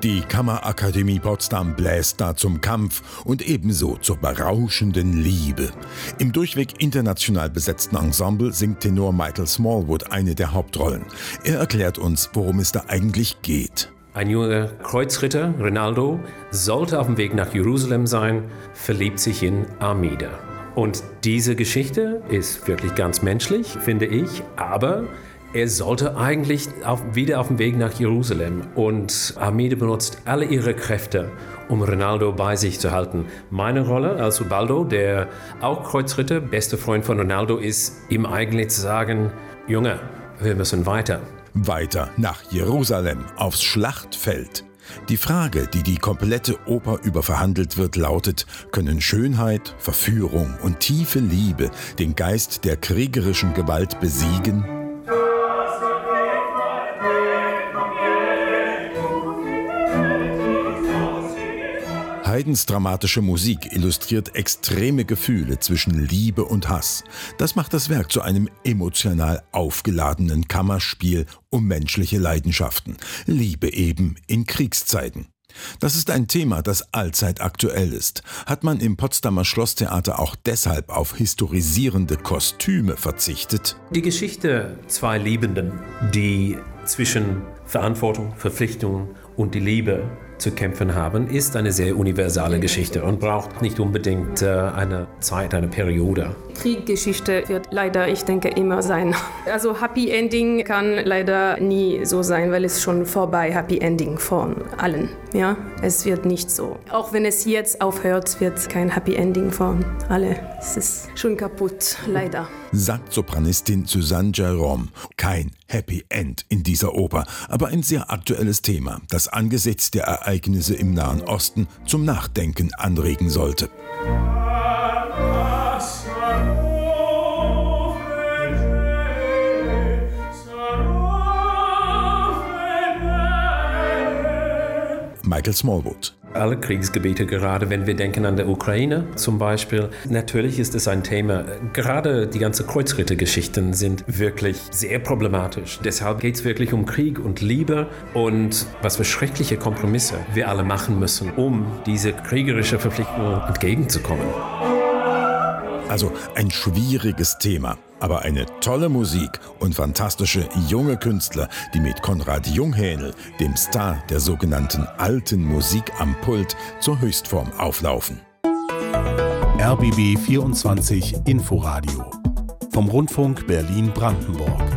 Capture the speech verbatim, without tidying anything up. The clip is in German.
Die Kammerakademie Potsdam bläst da zum Kampf und ebenso zur berauschenden Liebe. Im durchweg international besetzten Ensemble singt Tenor Michael Smallwood eine der Hauptrollen. Er erklärt uns, worum es da eigentlich geht. Ein junger Kreuzritter, Rinaldo, sollte auf dem Weg nach Jerusalem sein, verliebt sich in Armida. Und diese Geschichte ist wirklich ganz menschlich, finde ich, aber er sollte eigentlich auf, wieder auf dem Weg nach Jerusalem. Und Armida benutzt alle ihre Kräfte, um Rinaldo bei sich zu halten. Meine Rolle als Ubaldo, der auch Kreuzritter, bester Freund von Rinaldo, ist, ihm eigentlich zu sagen, Junge, wir müssen weiter. Weiter nach Jerusalem, aufs Schlachtfeld. Die Frage, die die komplette Oper über verhandelt wird, lautet: Können Schönheit, Verführung und tiefe Liebe den Geist der kriegerischen Gewalt besiegen? Haydns dramatische Musik illustriert extreme Gefühle zwischen Liebe und Hass. Das macht das Werk zu einem emotional aufgeladenen Kammerspiel um menschliche Leidenschaften. Liebe eben in Kriegszeiten. Das ist ein Thema, das allzeit aktuell ist. Hat man im Potsdamer Schlosstheater auch deshalb auf historisierende Kostüme verzichtet? Die Geschichte zwei Liebenden, die zwischen Verantwortung, Verpflichtung und die Liebe zu kämpfen haben, ist eine sehr universale Geschichte und braucht nicht unbedingt äh, eine Zeit, eine Periode. Kriegsgeschichte wird leider, ich denke, immer sein. Also Happy Ending kann leider nie so sein, weil es schon vorbei Happy Ending von allen. Ja, es wird nicht so. Auch wenn es jetzt aufhört, wird kein Happy Ending von alle. Es ist schon kaputt, leider. Sagt Sopranistin Suzanne Jerome. Kein Happy End in dieser Oper, aber ein sehr aktuelles Thema, das angesichts der Ereignisse im Nahen Osten zum Nachdenken anregen sollte. Michael Smallwood. Alle Kriegsgebiete, gerade wenn wir denken an der Ukraine zum Beispiel, natürlich ist es ein Thema. Gerade die ganzen Kreuzrittergeschichten sind wirklich sehr problematisch. Deshalb geht es wirklich um Krieg und Liebe und was für schreckliche Kompromisse wir alle machen müssen, um diese kriegerische Verpflichtung entgegenzukommen. Also ein schwieriges Thema, aber eine tolle Musik und fantastische junge Künstler, die mit Konrad Junghänel, dem Star der sogenannten alten Musik am Pult, zur Höchstform auflaufen. R B B vierundzwanzig Inforadio vom Rundfunk Berlin-Brandenburg.